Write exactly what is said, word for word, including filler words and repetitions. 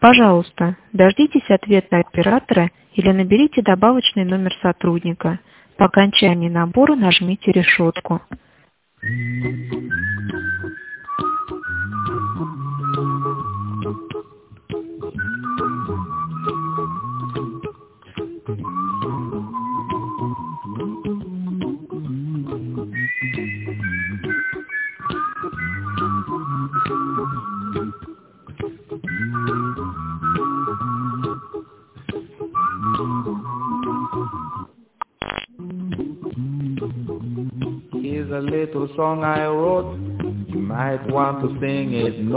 Пожалуйста, дождитесь ответа оператора или наберите добавочный номер сотрудника. По окончании набора нажмите решетку. Here's a little song I wrote. You might want to sing it.